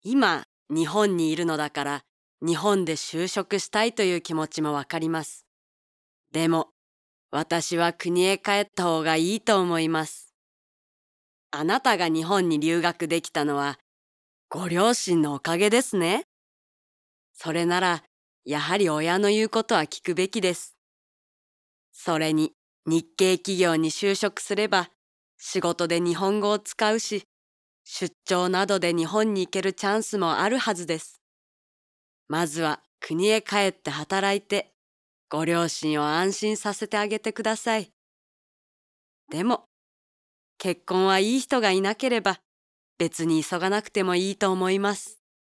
今、日本にいるのだから、日本で就職したいという気持ちもわかります。でも、私は国へ帰った方がいいと思います。あなたが日本に留学できたのは、ご両親のおかげですね。それなら、やはり親の言うことは聞くべきです。それに、日系企業に就職すれば、仕事で日本語を使うし、出張などで日本に行けるチャンスもあるはずです。まずは国へ帰って働いて、ご両親を安心させてあげてください。でも、結婚はいい人がいなければ、別に急がなくてもいいと思います。